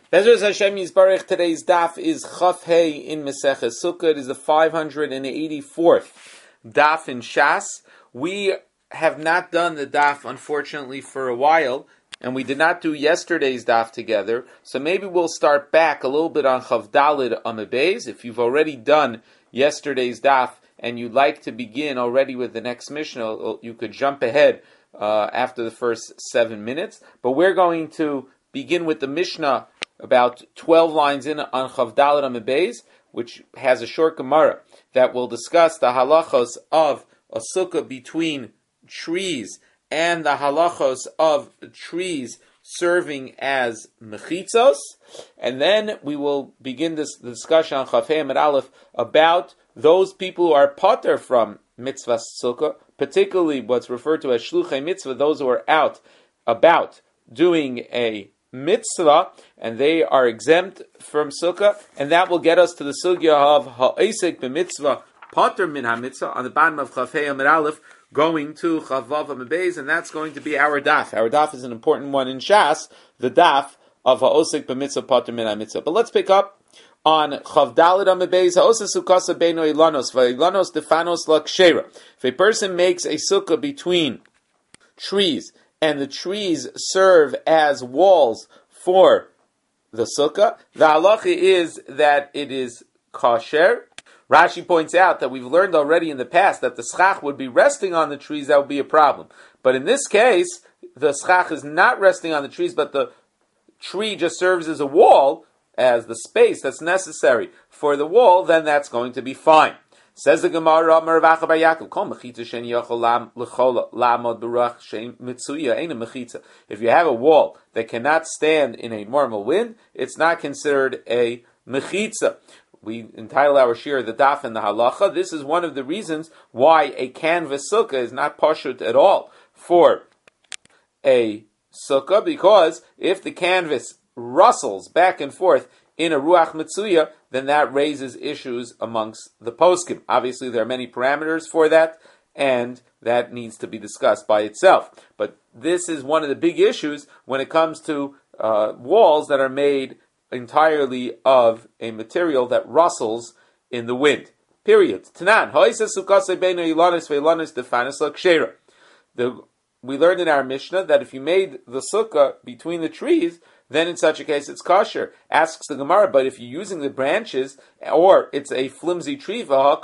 Bezras Hashem Yisbarach, today's daf is Chaf Hey in Maseches Sukkah. It is the 584th daf in Shas. We have not done the daf, unfortunately, for a while, and we did not do yesterday's daf together, so maybe we'll start back a little bit on Chav Dalid Amud Beis. If you've already done yesterday's daf and you'd like to begin already with the next Mishnah, you could jump ahead after the first 7 minutes, but we're going to begin with the Mishnah about 12 lines in on Chav Dalid Amud Beis, which has a short Gemara that will discuss the halachos of a sukkah between trees and the halachos of trees serving as mechitzos. And then we will begin the discussion on Chav Hey Amud Aleph about those people who are pater from mitzvah sukkah, particularly what's referred to as shluchei mitzvah, those who are out about doing a mitzvah, and they are exempt from sukkah, and that will get us to the sugya of ha'esek b'mitzvah pater min ha'mitzvah on the bottom of Chav Hey Amud Aleph, going to Chav Vav Amud Beis, and that's going to be our daf. Our daf is an important one in Shas, the daf of ha'osek b'mitzvah pater min ha'mitzvah. But let's pick up on Chav Dalid Amud Beis. Ha'osek sukkasa beino ilanos va'ilanos defanos lakshera. If a person makes a sukkah between trees, and the trees serve as walls for the sukkah, the halacha is that it is kosher. Rashi points out that we've learned already in the past that the schach would be resting on the trees, that would be a problem. But in this case, the schach is not resting on the trees, but the tree just serves as a wall, as the space that's necessary for the wall, then that's going to be fine. Says the Gemara, Amar Rav Acha bar Yaakov, Kol mechitza she'en yachol la'amod b'ruach she'en mitzuya eina mechitza. If you have a wall that cannot stand in a normal wind, it's not considered a mechitza. We entitle our shir the daf and the halacha. This is one of the reasons why a canvas sukkah is not pashut at all for a sukkah, because if the canvas rustles back and forth in a ruach mitzuya, then that raises issues amongst the poskim. Obviously, there are many parameters for that, and that needs to be discussed by itself. But this is one of the big issues when it comes to walls that are made entirely of a material that rustles in the wind. Period. Tanan. We learned in our Mishnah that if you made the sukkah between the trees, then in such a case it's kosher. Asks the Gemara, but if you're using the branches, or it's a flimsy tree,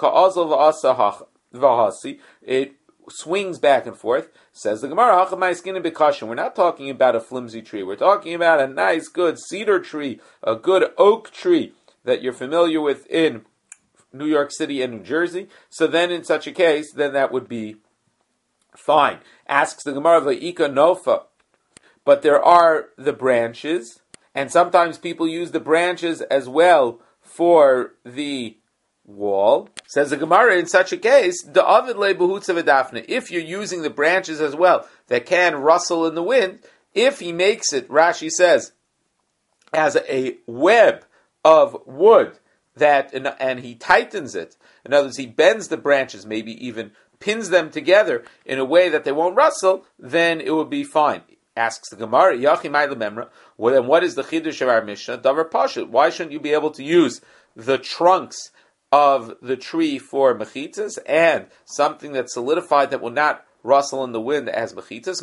it swings back and forth. Says the Gemara, we're not talking about a flimsy tree. We're talking about a nice, good cedar tree, a good oak tree that you're familiar with in New York City and New Jersey. So then in such a case, then that would be fine. Asks the Gemara, V'ika nofa. But there are the branches, and sometimes people use the branches as well for the wall. Says the Gemara, in such a case, the Ovid le behutza v'dafne. If you're using the branches as well, that can rustle in the wind, if he makes it, Rashi says, as a web of wood, and he tightens it, in other words, he bends the branches, maybe even pins them together in a way that they won't rustle, then it will be fine. Asks the Gemara, well, then what is the chiddush of our Mishnah? Davar pashut. Why shouldn't you be able to use the trunks of the tree for mechitzas and something that's solidified that will not rustle in the wind as mechitzas?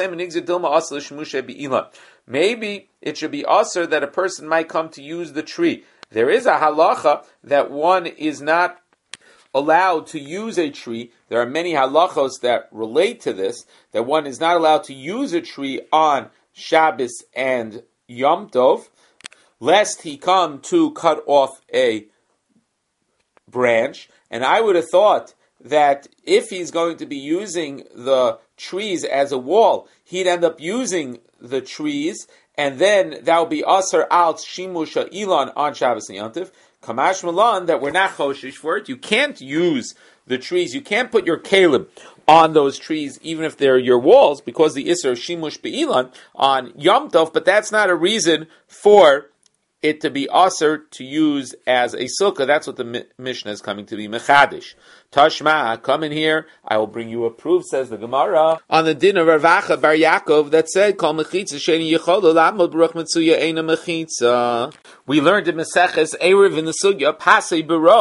Maybe it should be asur that a person might come to use the tree. There is a halacha that one is not allowed to use a tree. There are many halachos that relate to this, that one is not allowed to use a tree on Shabbos and Yom Tov, lest he come to cut off a branch. And I would have thought that if he's going to be using the trees as a wall, he'd end up using the trees, and then that would be asar al shimush ilan on Shabbos and Yom Tov. Kamash Malan, that we're not choshish for it. You can't use the trees. You can't put your kalim on those trees, even if they're your walls, because the Isser Shimush Be'ilan on Yom Tov, but that's not a reason for it to be aser to use as a sukkah. That's what the Mishnah is coming to be mechadish. Tashma, come in here, I will bring you a proof, says the Gemara, on the din of Rav Acha bar Yaakov that said, Kol mechitza sheni yichol lamod baruch mitzuya eina mechitza. We learned in Maseches Erev in the sugya, Pasei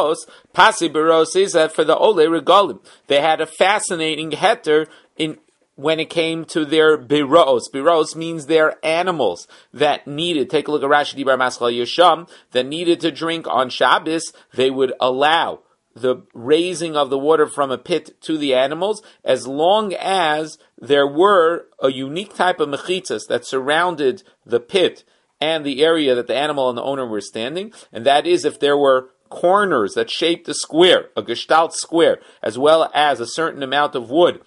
Beros is that for the Ole Regalim, they had a fascinating heter when it came to their biros. Biros means their animals that needed, take a look at Rashi Dibar Maschal Yesham, that needed to drink on Shabbos. They would allow the raising of the water from a pit to the animals as long as there were a unique type of mechitzas that surrounded the pit and the area that the animal and the owner were standing, and that is if there were corners that shaped a square, a gestalt square, as well as a certain amount of wood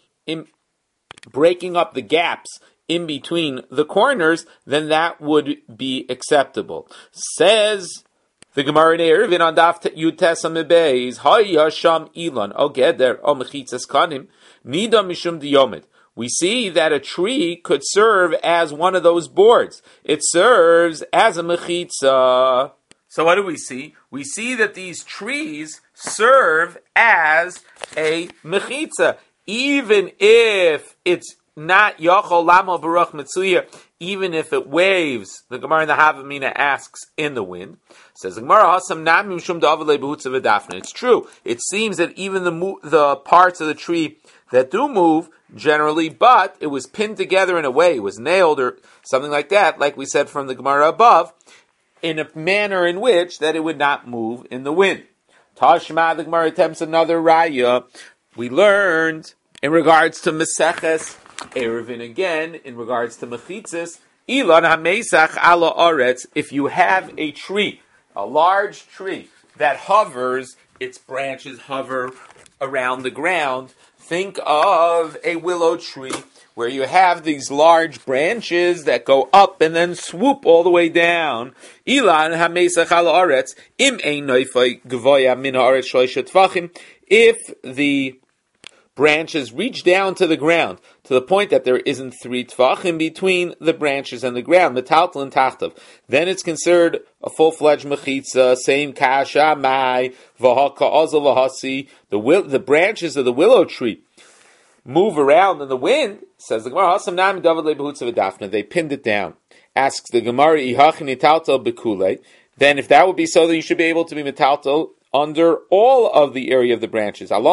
breaking up the gaps in between the corners, then that would be acceptable. Says the Gemara in Eruvin on Daf Yutesa Mebeis, Hayasham Ilan, Ogeder, O Mechitzas Kanim, Nida Mishum Diyomid. We see that a tree could serve as one of those boards. It serves as a mechitza. So what do we see? We see that these trees serve as a mechitza. Even if it's not Yochol Lamo Baruch Mitzuya, even if it waves, the Gemara in the Havamina asks, in the wind. Says the Gemara, Hasam Namim Shum Davale Behutza V'Dafna. It's true. It seems that even the parts of the tree that do move, generally, but it was pinned together in a way, it was nailed or something like that, like we said from the Gemara above, in a manner in which that it would not move in the wind. Tashma, the Gemara attempts another raya. We learned in regards to Meseches Eruvin again, in regards to Mechitzis, Ilan HaMesach Ala Aretz, if you have a tree, a large tree that hovers, its branches hover around the ground, think of a willow tree where you have these large branches that go up and then swoop all the way down. Ilan HaMesach Ala Aretz, Im Ein Noifai Gvoya Min Haaretz Shloisha Tfachim, if the branches reach down to the ground to the point that there isn't 3 tfachim between the branches and the ground, metaltal and tachtav, then it's considered a full-fledged mechitza, same kasha, mai, v'haka, ozal, v'hasi. The branches of the willow tree move around in the wind, says the Gemara, hasam nam david lebehutza v'dafna, they pinned it down. Asks the Gemara, ihachin italtal bekule, then if that would be so, then you should be able to be metaltal under all of the area of the branches. That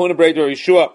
the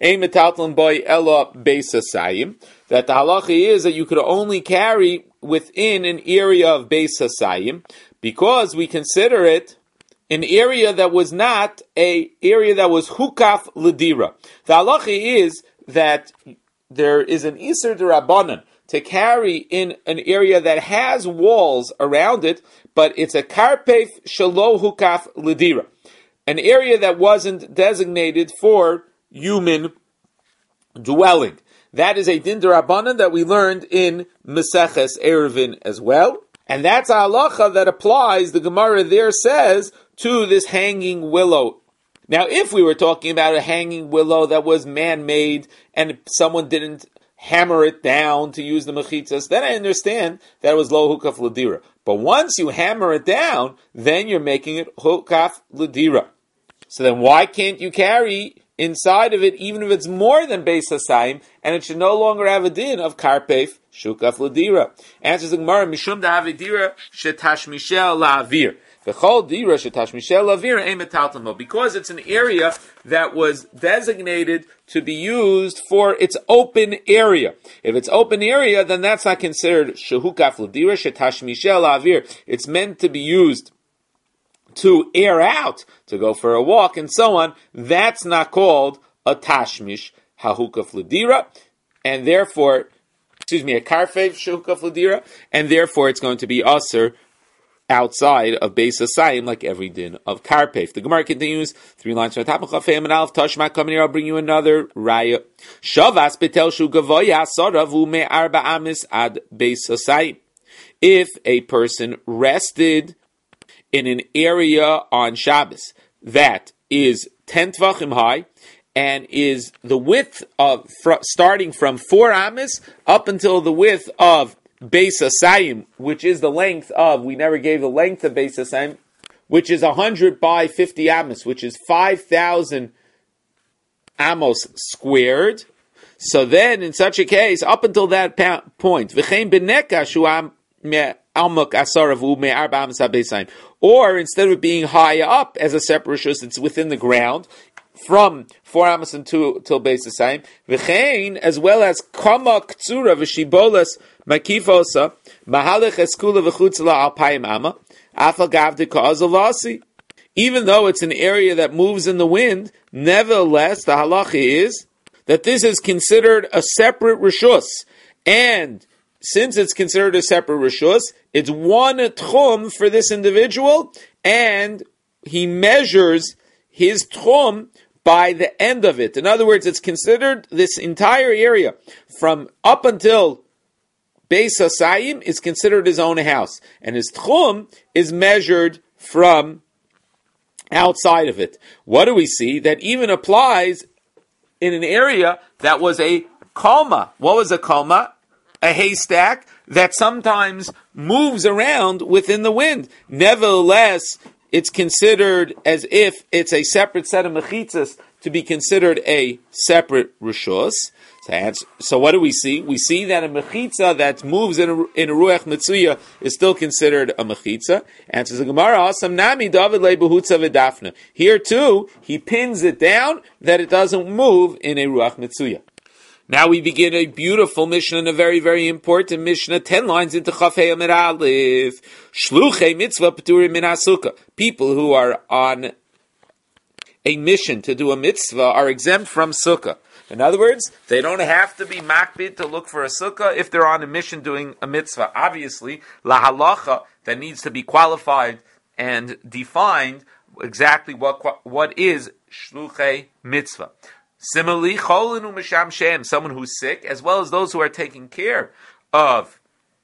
halacha is that you could only carry within an area of Beis Hasayim, because we consider it an area that was not a area that was hukaf l'dira. The halacha is that there is an iser d'Rabbanan to carry in an area that has walls around it, but it's a karpef shelo hukaf l'dira, an area that wasn't designated for human dwelling. That is a din d'Rabbanan that we learned in Meseches Eruvin as well, and that's a halacha that applies, the Gemara there says, to this hanging willow. Now, if we were talking about a hanging willow that was man-made and someone didn't hammer it down to use the mechitzas, then I understand that it was lo hukaf l'dira. But once you hammer it down, then you're making it hukaf l'dira. So then why can't you carry inside of it, even if it's more than Beis Hasayim, and it should no longer have a din of karpef shukaf l'dira? Answers the Gemara, mishum da'avidira shetashmishel la'avir. Because it's an area that was designated to be used for its open area. If it's open area, then that's not considered shehukaf l'dira shetashmishel avir. It's meant to be used to air out, to go for a walk and so on. That's not called a tashmish hahukaf l'dira, and therefore, a karfev shehukaf l'dira, and therefore it's going to be aser outside of Beis Hasayim, like every din of Karpef. The Gemara continues, 3 lines from the top of Chafayim and Aleph, Tashma, come here, I'll bring you another raya. Shavas betel shu gavoya saravu me arba amis ad Beis Hasayim. If a person rested in an area on Shabbos that is 10 tvachim high, and is the width of, starting from 4 amis up until the width of Beis Asayim, which is the length of, we never gave the length of Beis Asayim, which is 100 by 50 amos, which is 5,000 amos squared. So then, in such a case, up until that point, or instead of being high up as a separate rishus, it's within the ground, from 4 amos till Beis Asayim, v'chein, as well as kama ktsura v'shibolas makifosa, mahalech eskula v'chutzla alpayim ama, afal gavdi ka'azavasi. Even though it's an area that moves in the wind, nevertheless, the halacha is that this is considered a separate rishus. And since it's considered a separate rishus, it's one tchum for this individual, and he measures his tchum by the end of it. In other words, it's considered this entire area from up until Beis Asayim is considered his own house, and his tchum is measured from outside of it. What do we see? That even applies in an area that was a kalma. What was a kalma? A haystack that sometimes moves around within the wind. Nevertheless, it's considered as if it's a separate set of mechitzas to be considered a separate rishus. So what do we see? We see that a mechitza that moves in a ruach mitzuya is still considered a mechitza. Answers the Gemara, Asam nami David le behutza v'dafna. Here too, he pins it down that it doesn't move in a ruach mitzuya. Now we begin a beautiful Mishnah, and a very, very important Mishnah, 10 lines into Chafei Amid Aleph. Shluchei mitzvah p'turim min hasukah. People who are on a mission to do a mitzvah are exempt from sukkah. In other words, they don't have to be makbid to look for a sukkah if they're on a mission doing a mitzvah. Obviously, la halacha, that needs to be qualified and defined exactly what is shluchei mitzvah. Similarly, cholin u'misham shem, someone who's sick, as well as those who are taking care of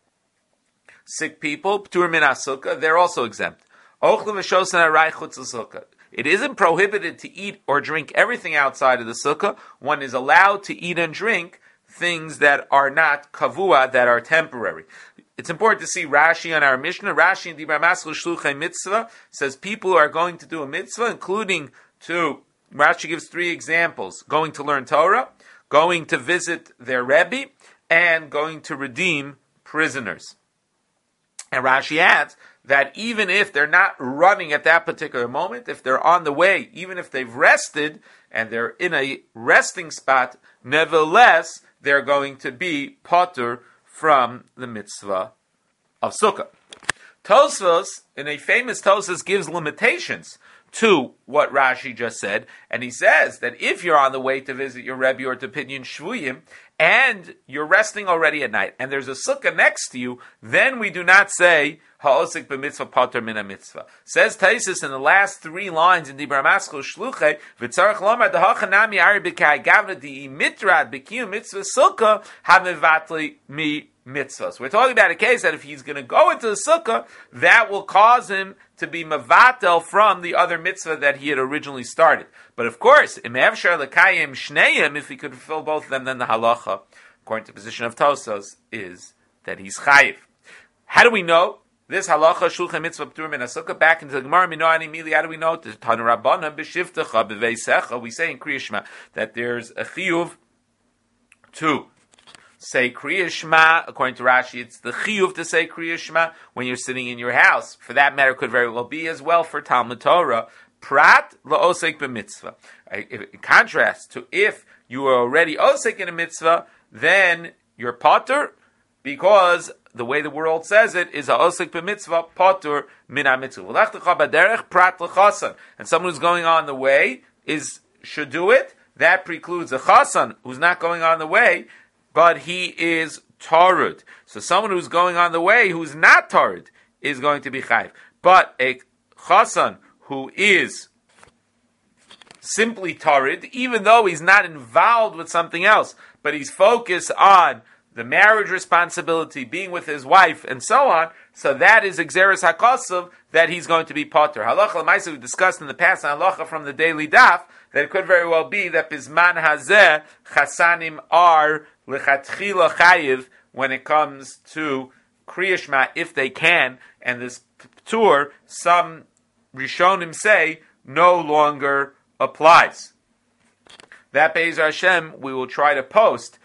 sick people, p'tur min sukkah, they're also exempt. Ochlim v'shosan aray chutz l'sukkah. It isn't prohibited to eat or drink everything outside of the sukkah. One is allowed to eat and drink things that are not kavua, that are temporary. It's important to see Rashi on our Mishnah. Rashi in Dibra Maskul Shluchei Mitzvah says people who are going to do a mitzvah, including Rashi gives 3 examples: going to learn Torah, going to visit their Rebbe, and going to redeem prisoners. And Rashi adds that even if they're not running at that particular moment, if they're on the way, even if they've rested and they're in a resting spot, nevertheless, they're going to be potter from the mitzvah of sukkah. Tosfos, in a famous Tosfos, gives limitations to what Rashi just said, and he says that if you're on the way to visit your Rebbe or to Pidyon Shvuyim, and you're resting already at night, and there's a sukkah next to you, then we do not say ha'osik b'mitzvah pater min mitzvah. Says Taisus in the last 3 lines in Dibra Maskul Shluchei, v'tzarech lomar dahacha nami ari b'kai gavna di mitrad b'kiyum mitzvah sukkah ha'mevatli mi mitzvahs. We're talking about a case that if he's going to go into the sukkah, that will cause him to be mavatel from the other mitzvah that he had originally started. But of course, if he could fulfill both of them, then the halacha, according to the position of Tosos, is that he's chayiv. How do we know this halacha shulchan mitzvah p'tur min hasukah? Back into the Gemara, minoani mili. How do we know? The Tanu Rabbanan b'shivtecha b'veisecha. We say in Kriya Shema that there's a chiyuv to say Kriya Shema. According to Rashi, it's the chiyuv to say Kriya Shema when you're sitting in your house. For that matter, could very well be as well for Talmud Torah. Prat la'osek b'mitzvah. In contrast to if you are already osek in a mitzvah, then you're potter, because the way the world says it is ha'osek b'mitzvah potter min ha'mitzvah. V'lechtecha b'derech prat l'chasan. And someone who's going on the way should do it. That precludes a chasan who's not going on the way, but he is tarud. So someone who's going on the way who's not tarud is going to be chayiv. But a chasan who is simply tarid, even though he's not involved with something else, but he's focused on the marriage responsibility, being with his wife, and so on, so that is Exeris HaKosav, that he's going to be potter. Halacha l'maisa, we discussed in the past, and halacha from the daily daf, that it could very well be that Bizman Hazeh, Chasanim are Lechatchila Chayiv when it comes to Kriya Shema if they can, and this Ptur, some Rishonim say, no longer applies. That Be'ezer Hashem we will try to post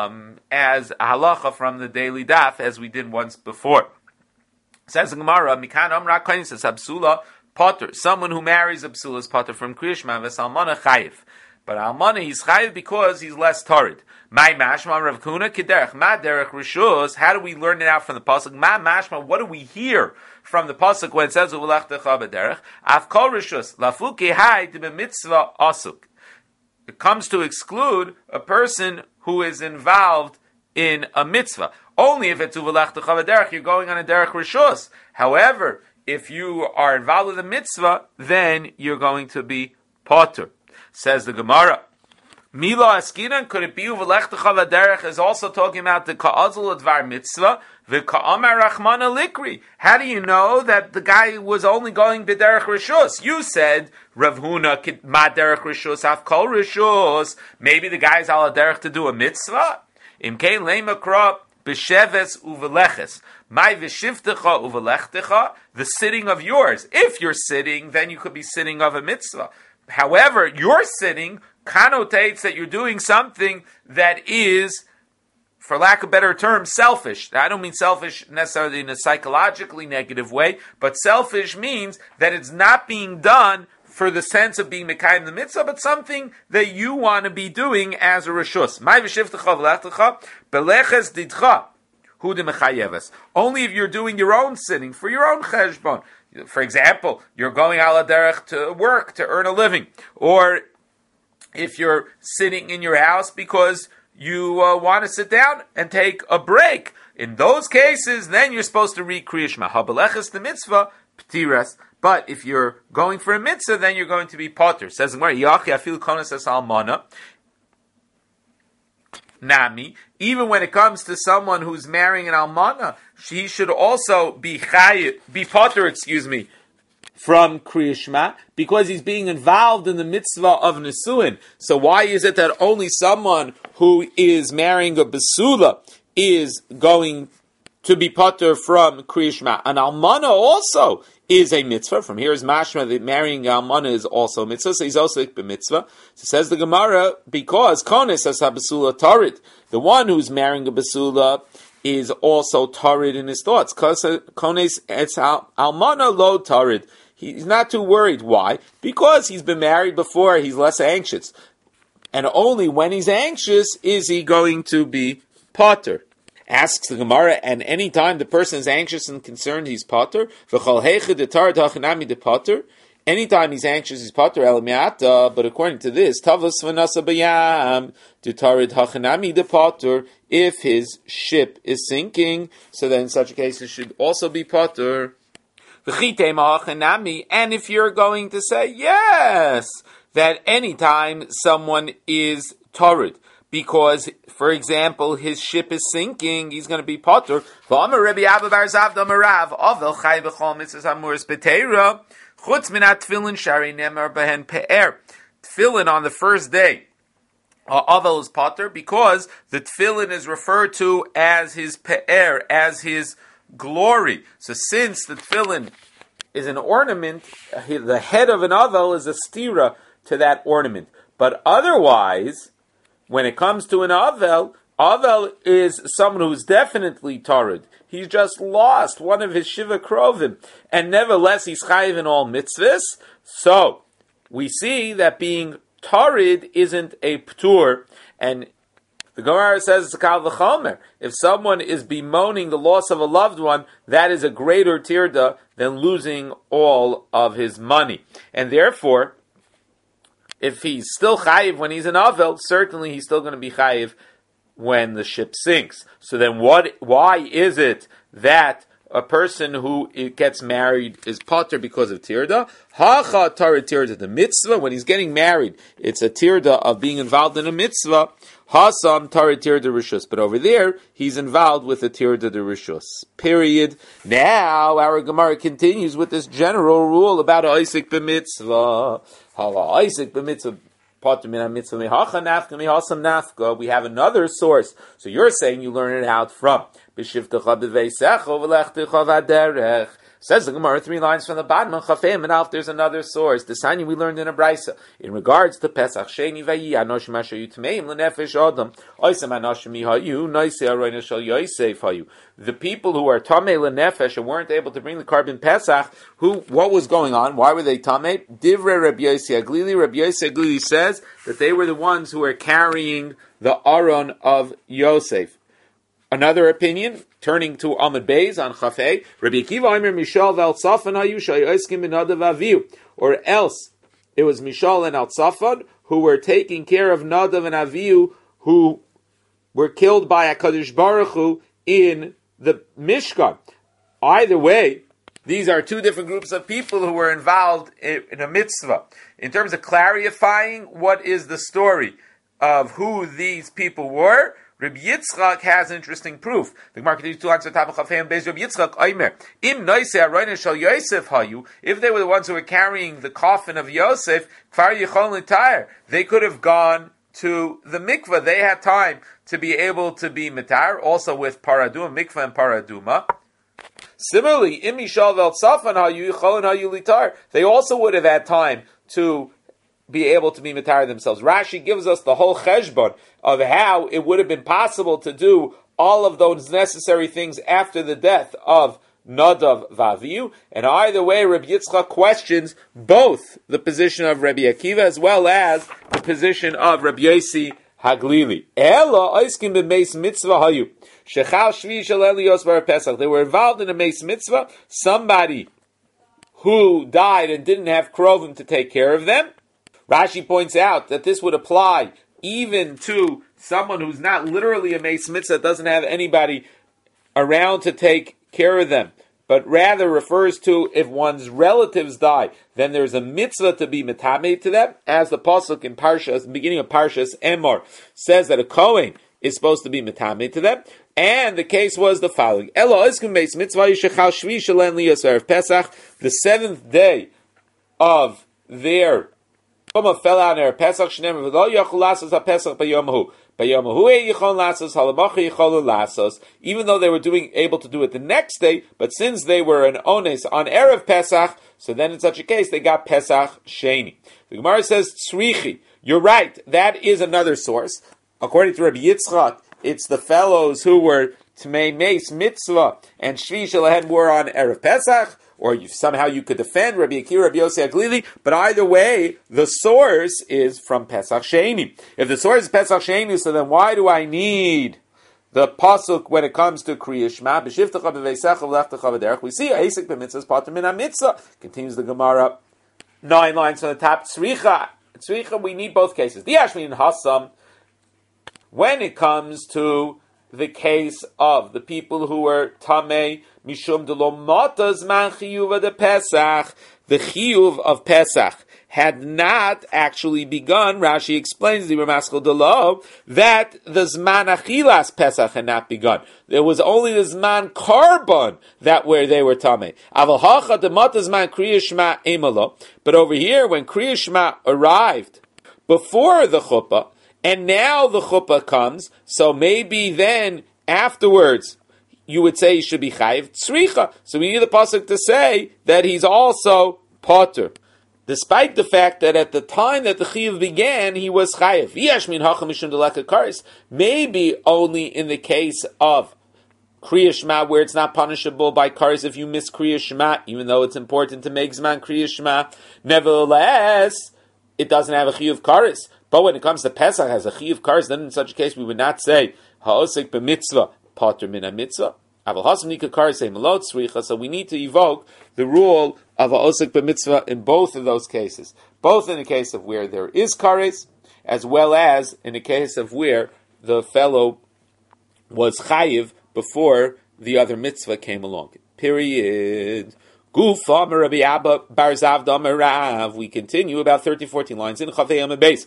as a halacha from the daily daf, as we did once before. Says the Gemara, Mikan Amra Kohen says Absula Potter. Someone who marries a Psula is Potter from Kriya Shema, V'Salmana Chayiv. But Almana he's Chayiv because he's less Tarid. My mashma Rav Kuna Kederech Ma Derech Rishus. How do we learn it out from the pasuk? Ma mashma. What do we hear from the pasuk when it says Uvelachtecha B'Derech? Afkol Rishus Lafuki Hai B'Mitzvah Asuk. It comes to exclude a person who is involved in a mitzvah. Only if it's Uvelachtecha B'Derech, you're going on a Derech Rishus. However, if you are involved with a mitzvah, then you're going to be potter. Says the Gemara. Mila askinan, could it be Uvelachtecha B'Derech is also talking about the ka'azul advar mitzvah, the ka'amar rachmana likri. How do you know that the guy was only going b'derech rishus? You said Rav Huna ma derech rishus af kol rishus. Maybe the guy's al derech to do a mitzvah. Imkein leimakra b'sheves uveleches. My v'shivtecha uvelechtecha, the sitting of yours. If you're sitting, then you could be sitting of a mitzvah. However, your sitting connotates that you're doing something that is, for lack of a better term, selfish. I don't mean selfish necessarily in a psychologically negative way, but selfish means that it's not being done for the sense of being mekayim the mitzvah, but something that you want to be doing as a rishus. My v'shivtecha v'lechtecha beleches didcha hu de mechayeves. Only if you're doing your own sitting for your own cheshbon. For example, you're going ala derech to work to earn a living, or if you're sitting in your house because you want to sit down and take a break. In those cases, then you're supposed to read Kriya Shema. Habeleches the mitzvah, ptiras. But if you're going for a mitzvah, then you're going to be potter. Says the Gemara, Yachi afil konas es almana. Nami, even when it comes to someone who's marrying an almana, she should also be potter, from Kriya Shema, because he's being involved in the mitzvah of Nesuin. So why is it that only someone who is marrying a Basula is going to be potter from Kriya Shema? An almana also is a mitzvah. From here is mashma that marrying an almana is also a mitzvah, so he's also a mitzvah. So says the Gemara, because kones as ha-basula tarid, the one who's marrying a basula is also tarid in his thoughts. Kones es almana lo tarid. He's not too worried. Why? Because he's been married before, he's less anxious. And only when he's anxious is he going to be potter. Asks the Gemara, and any time the person is anxious and concerned, he's potter. Anytime he's anxious, he's potter. But according to this, if his ship is sinking, so then in such a case it should also be potter. And if you're going to say, yes, that anytime someone is torrid, because, for example, his ship is sinking, he's going to be potter. Tefillin on the first day, Avel is potter, because the tefillin is referred to as his pe'er, as his glory. So since the tefillin is an ornament, the head of an avel is a stira to that ornament. But otherwise, when it comes to an avel is someone who's definitely tarid. He's just lost one of his shiva krovim, and nevertheless he's chayiv in all mitzvahs. So we see that being tarid isn't a ptur, and the Gemara says it's a kal v'chomer. If someone is bemoaning the loss of a loved one, that is a greater tirda than losing all of his money. And therefore, if he's still chayiv when he's an avel, certainly he's still going to be chayiv when the ship sinks. So then why is it that a person who gets married is potter because of tirda? Hacha tarid tirda, the mitzvah, when he's getting married, it's a tirda of being involved in a mitzvah. Hasam tarid tirda rishus, but over there, he's involved with the tirda de rishus. Period. Now, our Gemara continues with this general rule about Isaac b'mitzvah. Isaac b'mitzvah. We have another source. So you're saying you learn it out from Says the Gemara, 3 lines from the bottom of Chafim and Alf, there's another source. The Sanya we learned in a Brisa. In regards to Pesach Sheni Vayi, Anoshim Asher Yutmeim L'Nefesh Adam, Oisem Anoshim Yihayu, Noisei Aroina Shal Yosef Hayu. The people who are Tamei L'Nefesh and weren't able to bring the carbon Pesach, what was going on? Why were they Tamei? Divrei Rabbi Yossi Aglili. Rabbi Yossi Aglili says that they were the ones who were carrying the Aron of Yosef. Another opinion, turning to Amud Beis on Chafei, Rabbi Akiva Omer Mishal v'Al Tzafan hayu shayoskim b'nadav aviu. Or else, it was Mishal and Al Tzafan who were taking care of Nadav and Aviu, who were killed by HaKadosh Baruch Hu in the Mishkan. Either way, these are two different groups of people who were involved in a mitzvah. In terms of clarifying what is the story of who these people were, Rabbi Yitzchak has interesting proof. The Gemara continues 2 lines on top of Chafei Beis. Rabbi Yitzchak Omer, Im Noisei Aroina Shal Yosef Hayu. If they were the ones who were carrying the coffin of Yosef, Kfar Yichol L'Tayr, they could have gone to the mikveh. They had time to be able to be mitar, also with paraduma, mikveh and paraduma. Similarly, Im Mishal V'Al Tzafan Hayu Yichol Hayu L'Tayr, they also would have had time to be able to be mitar themselves. Rashi gives us the whole cheshbon of how it would have been possible to do all of those necessary things after the death of Nadav Vaviu, and either way, Rabbi Yitzchak questions both the position of Rabbi Akiva as well as the position of Rabbi Yossi Haglili. Ela oiskim b'meis mitzvah hayu shechal shvi shel Elios bar Pesach. They were involved in a meis mitzvah. Somebody who died and didn't have krovim to take care of them. Rashi points out that this would apply even to someone who's not literally a meis mitzvah, doesn't have anybody around to take care of them, but rather refers to if one's relatives die, then there's a mitzvah to be metamei to them, as the pasuk in Parshas, the beginning of Parshas Emor, says that a Kohen is supposed to be metamei to them. And the case was the following: the 7th day of their fell out in Pesach. Even though they were able to do it the next day, but since they were an ones on Erev Pesach, so then in such a case they got Pesach Sheni. The Gemara says Tzrichi. You're right. That is another source. According to Rabbi Yitzchak, it's the fellows who were Tmei Meis Mitzvah and Shvi Shalahen were on Erev Pesach. Or somehow you could defend Rabbi Akiva, Rabbi Yossi Aglili, but either way, the source is from Pesach Sheni. If the source is Pesach Sheni, so then why do I need the pasuk when it comes to Kriya Shema? B'shivtecha b'veisecha v'lechtecha v'derech. We see Asik b'mitzvahs pater min ha-mitzvah. Continues the Gemara, 9 lines from the top. Tzricha, we need both cases. Diashmin Hassam, when it comes to the case of the people who were Tamei, Mishum de lo matas man chiyuv de Pesach, the chiyuv of Pesach had not actually begun. Rashi explains the Ramaskal de lo that the Zman Achilas Pesach had not begun. There was only the Zman Karban that where they were Tamei. Aval hacha de matas man Kriya Shema emalo. But over here, when Kriya Shema arrived before the chuppah, and now the chuppah comes, so maybe then afterwards you would say he should be chayiv tzricha. So we need the pasuk to say that he's also potter, despite the fact that at the time that the chiyuv began, he was chayiv. Yashmin hacham mishum deleka karis. Maybe only in the case of Kriya Shema, where it's not punishable by karis if you miss Kriya Shema, even though it's important to make zman Kriya Shema. Nevertheless, it doesn't have a chiyuv karis. But when it comes to Pesach, has a chiyuv karis, then in such a case we would not say ha'osik b'mitzvah pater min ha-mitzvah. Aval hasam nika karis say melot tzricha. So we need to evoke the rule of ha'osik b'mitzvah in both of those cases, both in the case of where there is karis, as well as in the case of where the fellow was chayiv before the other mitzvah came along. Period. Gufa Rabbi Abba Bar Zavda Merav. We continue about 13-14 lines in Chafei Amud Beis.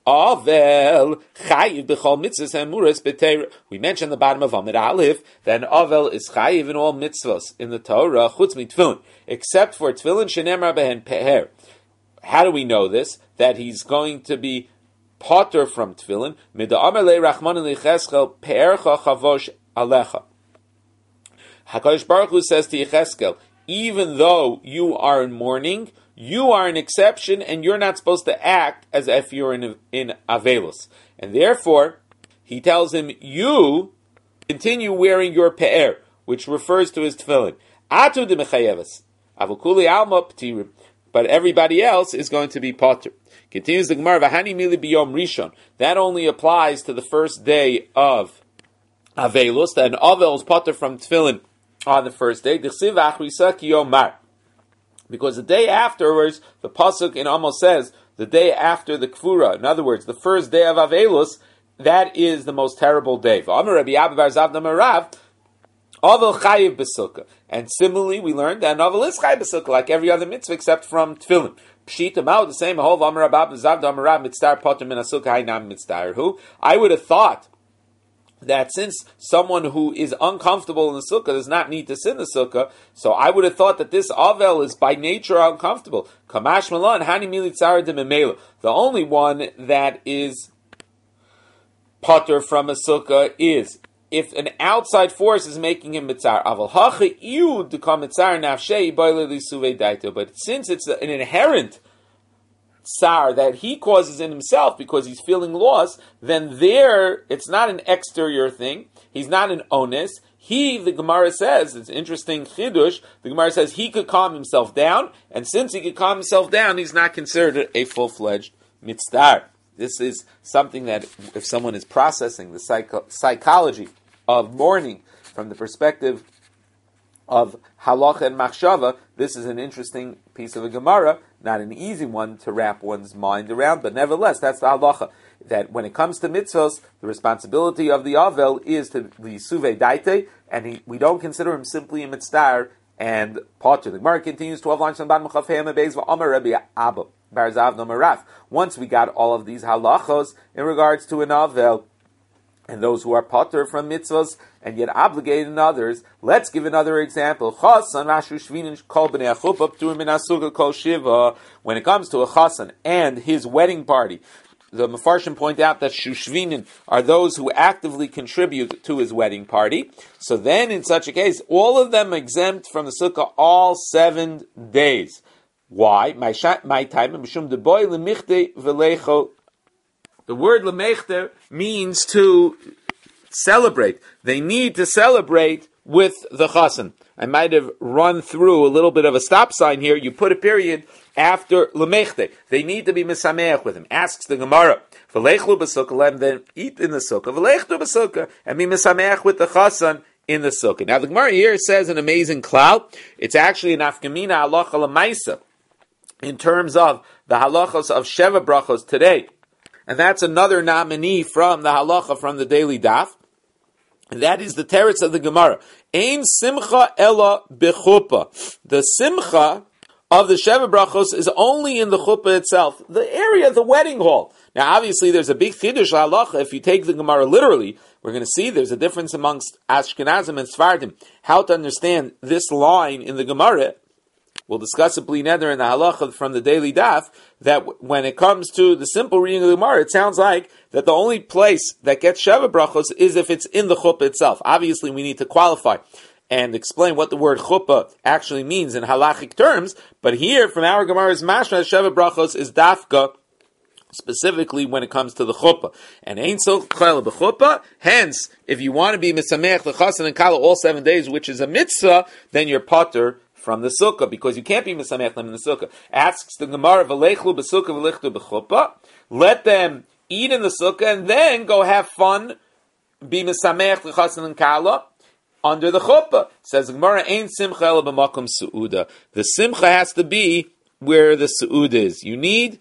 Avel chayiv b'chol mitzvahs and muras b'teira. We mentioned the bottom of Amud Aleph that Avel is chayiv in all mitzvahs in the Torah, chutz mitfilin, except for tefillin shenemar behen peher. How do we know this? That he's going to be potter from tefillin. Mida Amar le Rachman liCheskel pe'ercha chavosh alecha. HaKadosh Baruch Hu says to Yecheskel, even though you are in mourning, you are an exception, and you're not supposed to act as if you're in Avelus. And therefore, he tells him, you continue wearing your pe'er, which refers to his tefillin. Atu de mechayeves, avukuli alma ptirim. But everybody else is going to be potter. Continues the Gemara, v'hani mili biyom rishon. That only applies to the first day of Avelus. That an Avel is potter from tefillin on the first day. Because the day afterwards, the pasuk in Amos says, the day after the Kfura, in other words, the first day of Avelus, that is the most terrible day. And similarly, we learned that an Avel is chayiv b'sukkah, like every other mitzvah except from tefillin. Pshita mao, the same. I would have thought that since someone who is uncomfortable in the sukkah does not need to sit in the sukkah, so I would have thought that this Avel is by nature uncomfortable. Kamash malan hani militzar de memela. The only one that is potter from a sukkah is if an outside force is making him mitzar. Aval hacha iud to come mitzar nafshei boile lisuvei daito. But since it's an inherent tsar that he causes in himself because he's feeling loss, then there it's not an exterior thing. He's not an onus. The Gemara says, it's an interesting chidush, the Gemara says he could calm himself down, and since he could calm himself down, he's not considered a full-fledged mitzvah. This is something that if someone is processing the psychology of mourning from the perspective of halacha and machshava, this is an interesting piece of a Gemara, not an easy one to wrap one's mind around, but nevertheless, that's the halacha. That when it comes to mitzvos, the responsibility of the Avel is to the Suve Daite, and we don't consider him simply a mitzvah and potter. The Gemara continues 12 lines on bottom of Rabbi Abba Barzav no Maraf. Once we got all of these halachos in regards to an Avel, and those who are potter from mitzvahs and yet obligated in others, let's give another example. When it comes to a chasan and his wedding party, the Mefarshim point out that Shushvinin are those who actively contribute to his wedding party. So then, in such a case, all of them exempt from the sukkah all 7 days. Why? My time. The word lemechte means to celebrate. They need to celebrate with the chasan. I might have run through a little bit of a stop sign here. You put a period after lemechte. They need to be misameach with him. Asks the Gemara, v'leichlu b'sukkah, let them eat in the sukkah, v'leichlu b'sukkah, and be misameach with the chasan in the sukkah. Now the Gemara here says an amazing cloud. It's actually an afkamina halacha l'maisa in terms of the halachos of Sheva brachos today. And that's another nominee from the halacha from the daily daf. And that is the teretz of the Gemara. Ein simcha ella b'chuppah. The simcha of the Sheva brachos is only in the chuppah itself, the area, the wedding hall. Now, obviously, there's a big chiddush halacha. If you take the Gemara literally, we're going to see there's a difference amongst Ashkenazim and Sfardim. How to understand this line in the Gemara. We'll discuss it bli neder in the halacha from the daily daf, that when it comes to the simple reading of the Gemara, it sounds like that the only place that gets Sheva brachos is if it's in the chuppah itself. Obviously, we need to qualify and explain what the word chuppah actually means in halachic terms, but here, from our Gemara's mashma, Sheva brachos is dafka, specifically when it comes to the chuppah. And ain't so chayla b'chuppah, hence, if you want to be misameach the chasan and kala all 7 days, which is a mitzvah, then you're potter from the sukkah, because you can't be misameach them in the sukkah. Asks the Gemara, v'leichlu b'sukkah v'leichlu b'chuppah, let them eat in the sukkah and then go have fun, be misameach the chasan and kala under the chuppah. Says the Gemara, ain't simcha ela b'makom su'uda. The simcha has to be where the su'ud is. You need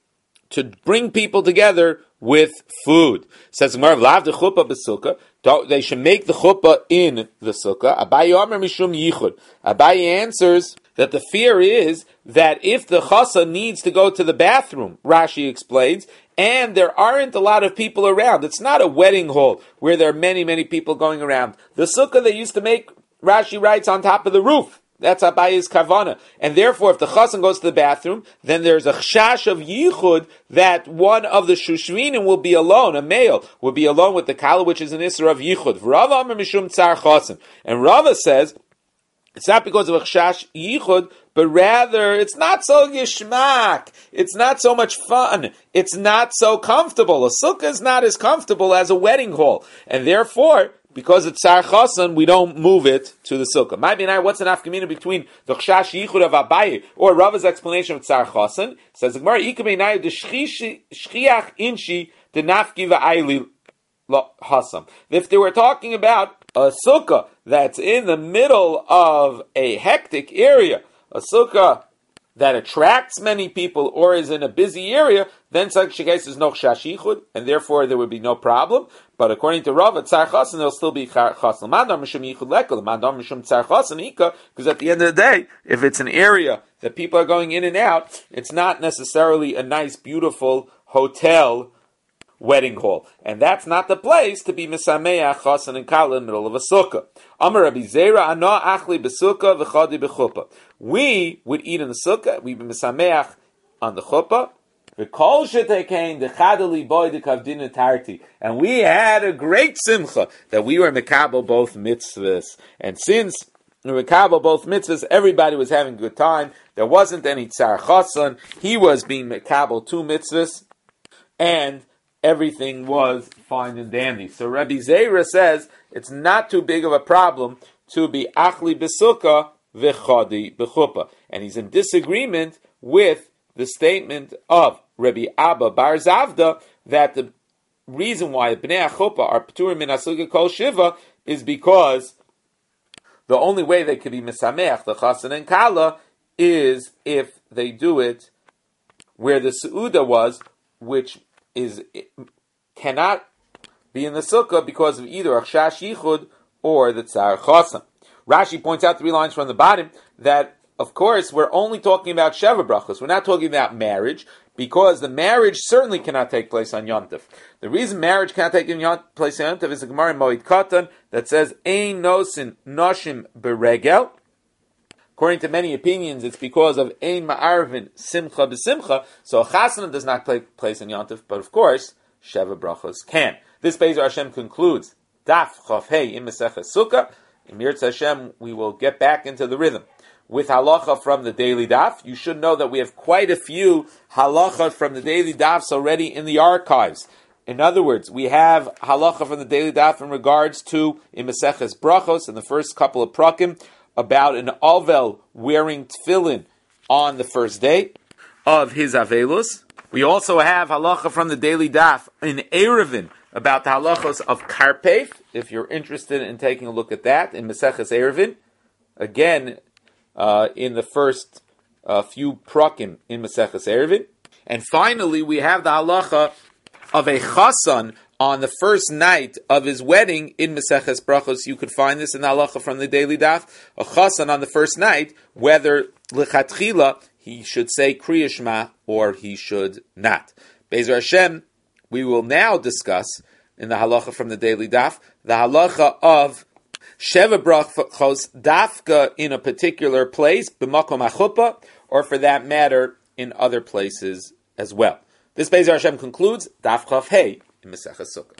to bring people together with food. Says the Gemara, v'lav the chuppah b'sukkah. They should make the chuppah in the sukkah. Abaye Omer mishum yichud. Abaye answers that the fear is that if the chasa needs to go to the bathroom, Rashi explains, and there aren't a lot of people around, it's not a wedding hall where there are many, many people going around. The sukkah they used to make, Rashi writes, on top of the roof. That's Abaye's kavana. And therefore, if the chassan goes to the bathroom, then there's a chash of yichud that one of the shushvinim will be alone, a male, will be alone with the kala, which is an isra of yichud. Rava Amar Mishum Tsar Chassan. And Rava says, it's not because of a chash yichud, but rather it's not so yishmak. It's not so much fun. It's not so comfortable. A sukkah is not as comfortable as a wedding hall. And therefore, because it's Tsar Chassan, we don't move it to the sukkah. Might be now, what's an afkamina between the chash yichud of Abaye or Rava's explanation of Tsar Chassan? Says the Gemara, Ikabei nayu de shchiach inshi de nafki va'ayli hasam. If they were talking about a sukkah that's in the middle of a hectic area, a sukkah that attracts many people or is in a busy area, then Shigais is no chash yichud, and therefore there would be no problem. But according to Rav, Tsar Chassan, there'll still be chassan. Mandar mishum yichud lekel, mandar mishum Tsar Chassan ika, because at the end of the day, if it's an area that people are going in and out, it's not necessarily a nice, beautiful hotel wedding hall. And that's not the place to be misameach chassan and kala in the middle of a sukkah. Amar Rabbi Zera, ana achli besukkah v'chadi b'chuppah. We would eat in the sukkah, we'd be misameach on the chuppah, and we had a great simcha that we were mekabel both mitzvahs. And since we were mekabel both mitzvahs, everybody was having a good time. There wasn't any Tsar Chassan. He was being mekabel two mitzvahs, and everything was fine and dandy. So Rabbi Zera says it's not too big of a problem to be achli b'sukkah v'chadi b'chuppah. And he's in disagreement with the statement of Rabbi Abba Bar Zavda that the reason why Bnei HaChuppah are P'turim min HaSugya Kol Shiva is because the only way they could be Mesameach, the Chassan and Kala, is if they do it where the Seudah was, which cannot be in the Sukkah because of either a Chash Yichud or the Tsar Chassan. Rashi points out 3 lines from the bottom that of course, we're only talking about Sheva Brachos. We're not talking about marriage, because the marriage certainly cannot take place on Yom Tov. The reason marriage cannot take place on Yom Tov is the Gemara in Moed Katan that says, Ein nosin noshim beregel. According to many opinions, it's because of Ein ma'arvin simcha b'simcha, so a chasana does not take place on Yom Tov, but of course, Sheva Brachos can. This Be'ezer Hashem concludes Daf Chav Hey in Maseches Sukkah. In Mirtz Hashem, we will get back into the rhythm with halacha from the daily daf. You should know that we have quite a few halacha from the daily dafs already in the archives. In other words, we have halacha from the daily daf in regards to in Maseches Brachos in the first couple of prakim about an Avel wearing tefillin on the first day of his Avelus. We also have halacha from the daily daf in Erevin about the halachos of Karpef, if you're interested in taking a look at that, in Maseches Erevin. Again, in the first few prakim in Maseches Erevin. And finally, we have the halacha of a chassan on the first night of his wedding in Maseches Brachos. You could find this in the halacha from the daily daf. A chassan on the first night, whether lechatchila he should say Kriya Shema or he should not. Be'ezer Hashem, we will now discuss in the halacha from the daily daf the halacha of Sheva Brachos dafka in a particular place, b'makom hachuppah, or for that matter, in other places as well. This Be'ezer Hashem concludes Daf Chav Hey in Maseches Sukkah.